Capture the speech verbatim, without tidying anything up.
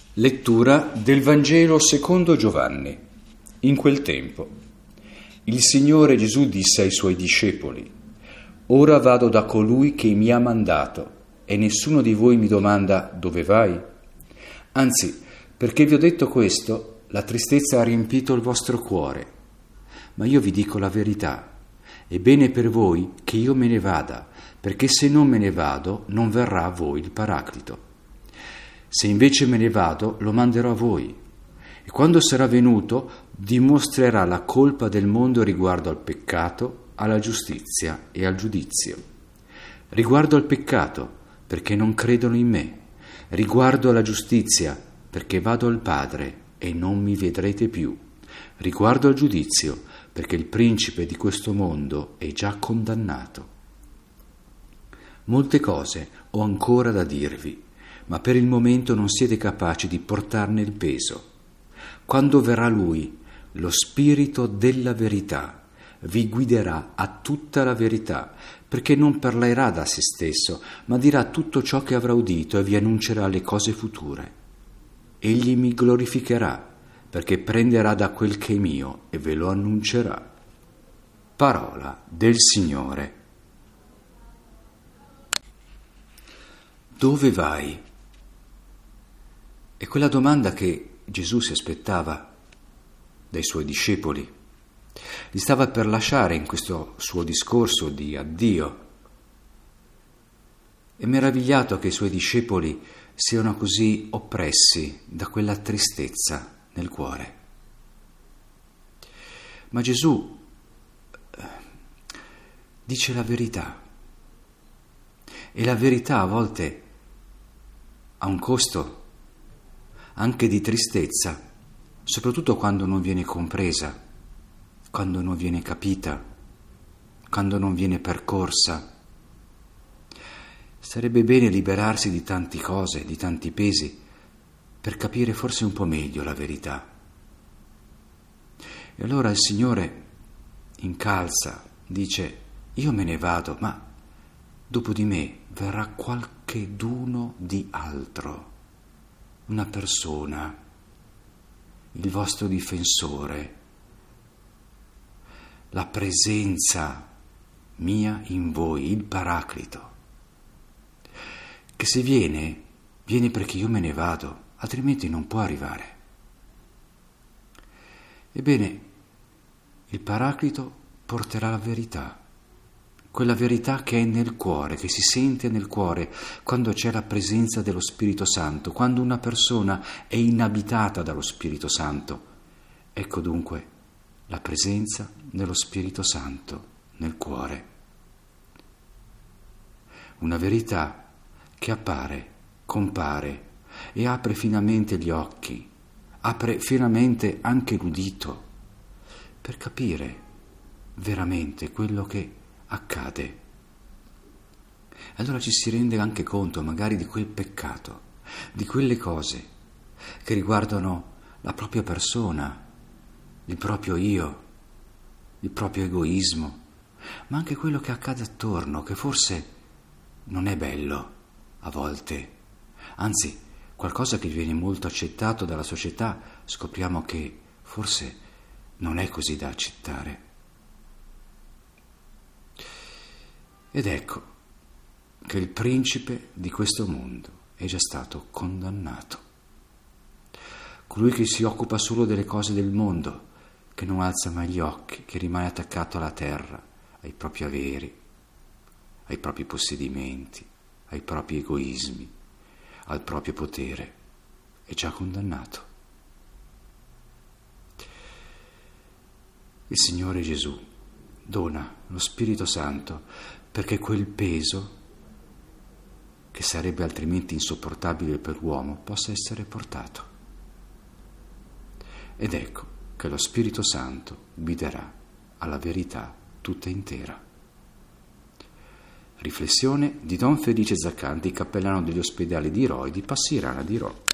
Lettura del Vangelo secondo Giovanni. In quel tempo, il Signore Gesù disse ai Suoi discepoli: «Ora vado da colui che mi ha mandato, e nessuno di voi mi domanda: dove vai? Anzi, perché vi ho detto questo, la tristezza ha riempito il vostro cuore. Ma io vi dico la verità. È bene per voi che io me ne vada, perché se non me ne vado, non verrà a voi il Paraclito. Se invece me ne vado, lo manderò a voi. E quando sarà venuto, dimostrerà la colpa del mondo riguardo al peccato, alla giustizia e al giudizio. Riguardo al peccato, perché non credono in me. Riguardo alla giustizia, perché vado al Padre e non mi vedrete più. Riguardo al giudizio, perché il principe di questo mondo è già condannato. Molte cose ho ancora da dirvi, ma per il momento non siete capaci di portarne il peso. Quando verrà Lui, lo Spirito della verità, vi guiderà a tutta la verità, perché non parlerà da se stesso, ma dirà tutto ciò che avrà udito e vi annuncerà le cose future. Egli mi glorificherà, perché prenderà da quel che è mio e ve lo annuncerà». Parola del Signore. Dove vai? È quella domanda che Gesù si aspettava dai Suoi discepoli. Li stava per lasciare in questo suo discorso di addio. È meravigliato che i Suoi discepoli siano così oppressi da quella tristezza nel cuore. Ma Gesù dice la verità, e la verità a volte ha un costo anche di tristezza, soprattutto quando non viene compresa, quando non viene capita, quando non viene percorsa. Sarebbe bene liberarsi di tante cose, di tanti pesi, per capire forse un po' meglio la verità. E allora il Signore incalza, dice: io me ne vado, ma dopo di me verrà qualcheduno di altro, una persona, il vostro difensore, la presenza mia in voi, il Paraclito, che se viene, viene perché io me ne vado, altrimenti non può arrivare. Ebbene, il Paraclito porterà la verità, quella verità che è nel cuore, che si sente nel cuore quando c'è la presenza dello Spirito Santo, quando una persona è inabitata dallo Spirito Santo. Ecco dunque la presenza dello Spirito Santo nel cuore. Una verità che appare, compare e apre finalmente gli occhi, apre finalmente anche l'udito per capire veramente quello che accade. Allora ci si rende anche conto magari di quel peccato, di quelle cose che riguardano la propria persona, il proprio io, il proprio egoismo, ma anche quello che accade attorno, che forse non è bello a volte, anzi qualcosa che viene molto accettato dalla società, scopriamo che forse non è così da accettare. Ed ecco che il principe di questo mondo è già stato condannato. Colui che si occupa solo delle cose del mondo, che non alza mai gli occhi, che rimane attaccato alla terra, ai propri averi, ai propri possedimenti, ai propri egoismi, al proprio potere, è già condannato. Il Signore Gesù dona lo Spirito Santo perché quel peso, che sarebbe altrimenti insopportabile per l'uomo, possa essere portato. Ed ecco che lo Spirito Santo guiderà alla verità tutta intera. Riflessione di Don Felice Zaccanti, cappellano degli ospedali di Rho e di Passirana di Rho.